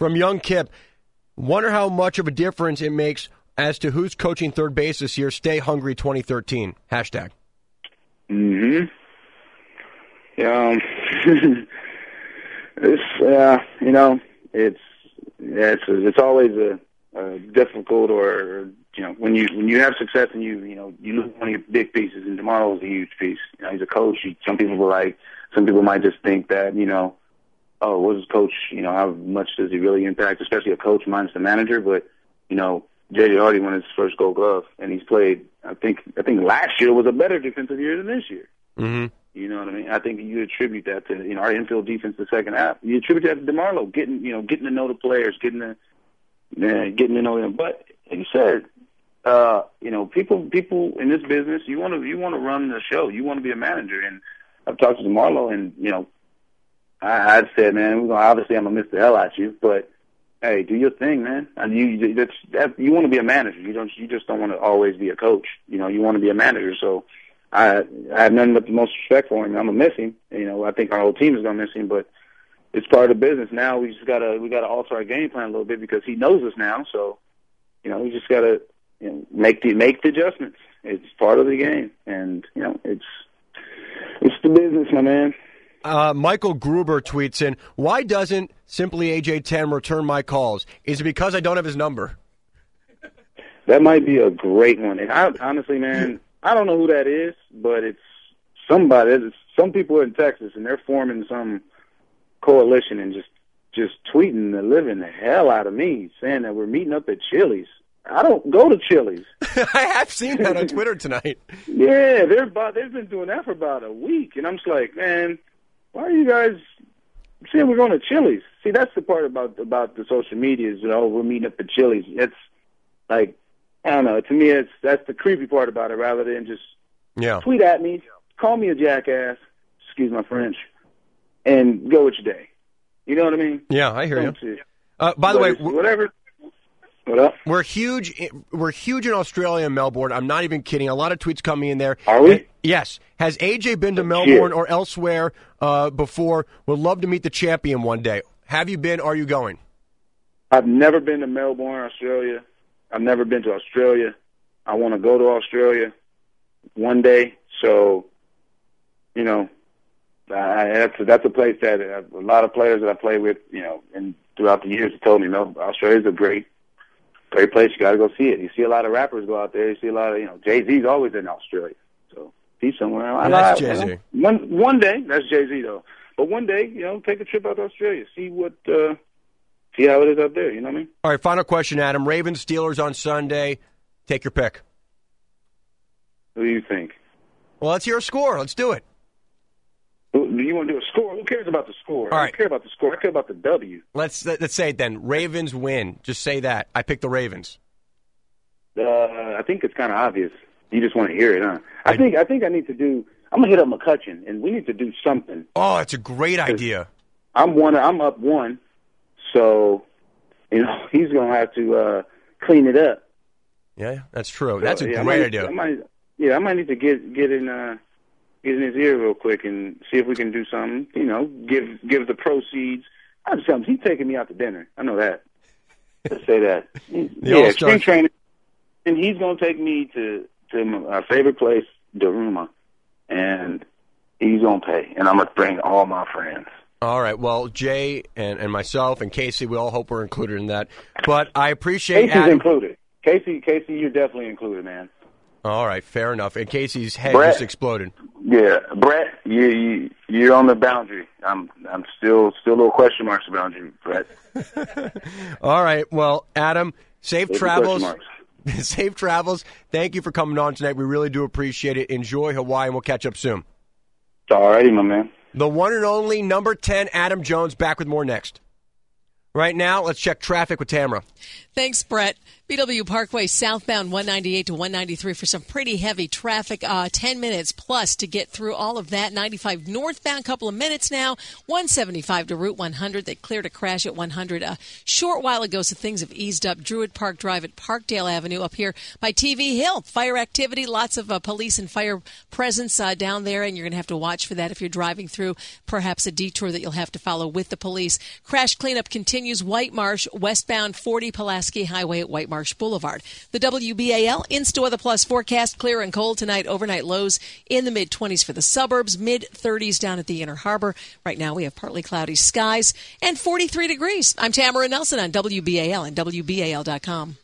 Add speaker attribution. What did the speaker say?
Speaker 1: From young Kip, wonder how much of a difference it makes as to who's coaching third base this year. Stay hungry 2013. Hashtag.
Speaker 2: Mm-hmm. Yeah. It's always a difficult, or when you have success and you lose one of your big pieces, and DeMarlo's a huge piece. He's a coach. Some people might just think that oh, what does coach? How much does he really impact? Especially a coach minus the manager. But J.J. Hardy won his first Gold Glove, and he's played. I think last year was a better defensive year than this year.
Speaker 1: Mm-hmm.
Speaker 2: You know what I mean? I think you attribute that to our infield defense the second half. You attribute that to DeMarlo getting to know the players, getting to know them. But like you said, people in this business, you want to run the show. You want to be a manager. And I've talked to DeMarlo, and I said, man, obviously I'm gonna miss the hell out you, but hey, do your thing, man. And you want to be a manager. You just don't want to always be a coach. You want to be a manager. So I have nothing but the most respect for him. I'm gonna miss him. I think our whole team is gonna miss him, but it's part of the business. Now we gotta alter our game plan a little bit because he knows us now. So we just gotta make the adjustments. It's part of the game, and it's the business, my man.
Speaker 1: Michael Gruber tweets in, why doesn't simply AJ Tam return my calls? Is it because I don't have his number?
Speaker 2: That might be a great one. And honestly, man, I don't know who that is, but it's somebody. Some people in Texas, and they're forming some coalition and just tweeting the living the hell out of me, saying that we're meeting up at Chili's. I don't go to Chili's.
Speaker 1: I have seen that on Twitter tonight.
Speaker 2: Yeah, they've been doing that for about a week, and I'm just like, man, why are you guys saying we're going to Chili's? See, that's the part about the social media is, we're meeting up at Chili's. It's like, I don't know. To me, that's the creepy part about it, rather than just tweet at me, call me a jackass, excuse my French, and go with your day. You know what I mean?
Speaker 1: Yeah, I hear you. By the way,
Speaker 2: whatever. What up?
Speaker 1: We're huge in Australia and Melbourne. I'm not even kidding. A lot of tweets coming in there.
Speaker 2: Are we?
Speaker 1: Yes. Has AJ been to Melbourne or elsewhere before? Would love to meet the champion one day. Have you been? Are you going?
Speaker 2: I've never been to Melbourne, Australia. I've never been to Australia. I want to go to Australia one day. So, that's a place that a lot of players that I play with, and throughout the years have told me, Australia's a great place. You got to go see it. You see a lot of rappers go out there. You see a lot of, Jay-Z's always in Australia. So he's somewhere.
Speaker 1: That's Jay-Z.
Speaker 2: One day, that's Jay-Z though. But one day, take a trip out to Australia. See how it is out there. You know what I mean?
Speaker 1: All right, final question, Adam. Ravens, Steelers on Sunday. Take your pick.
Speaker 2: Who do you think?
Speaker 1: Well, let's hear a score. Let's do it.
Speaker 2: Do you want to do a score? Who cares about the score?
Speaker 1: All right.
Speaker 2: I don't care about the score. I care about the W.
Speaker 1: Let's say it then. Ravens win. Just say that. I picked the Ravens.
Speaker 2: I think it's kind of obvious. You just want to hear it, huh? I think I need to do. I'm gonna hit up McCutcheon, and we need to do something.
Speaker 1: Oh, it's a great idea.
Speaker 2: I'm up one, so he's gonna have to clean it up.
Speaker 1: Yeah, that's true. That's a great idea. I
Speaker 2: might need to get in his ear real quick and see if we can do something. Give the proceeds. He's taking me out to dinner. I know that. Let's say that. Spring training, and he's gonna take me to our favorite place, Daruma, and he's gonna pay, and I'm gonna bring all my friends.
Speaker 1: All right. Well, Jay and myself and Casey, we all hope we're included in that. But I appreciate
Speaker 2: Casey's included. Casey, you're definitely included, man.
Speaker 1: All right, fair enough. And Casey's head
Speaker 2: Brett,
Speaker 1: just exploded.
Speaker 2: Yeah, Brett, you're on the boundary. I'm still a little question marks around you, Brett.
Speaker 1: All right. Well, Adam, safe travels. Safe travels. Thank you for coming on tonight. We really do appreciate it. Enjoy Hawaii, and we'll catch up soon.
Speaker 2: All righty, my man.
Speaker 1: The one and only number 10, Adam Jones, back with more next. Right now, let's check traffic with Tamara.
Speaker 3: Thanks, Brett. BW Parkway southbound 198 to 193 for some pretty heavy traffic. 10 minutes plus to get through all of that. 95 northbound, couple of minutes now. 175 to Route 100. They cleared a crash at 100 a short while ago, so things have eased up. Druid Park Drive at Parkdale Avenue up here by TV Hill. Fire activity, lots of police and fire presence down there, and you're going to have to watch for that if you're driving through perhaps a detour that you'll have to follow with the police. Crash cleanup continues. continues White Marsh westbound 40 Pulaski Highway at White Marsh Boulevard. The WBAL in-store the plus forecast, clear and cold tonight. Overnight lows in the mid-20s for the suburbs, mid-30s down at the Inner Harbor. Right now we have partly cloudy skies and 43 degrees. I'm Tamara Nelson on WBAL and WBAL.com.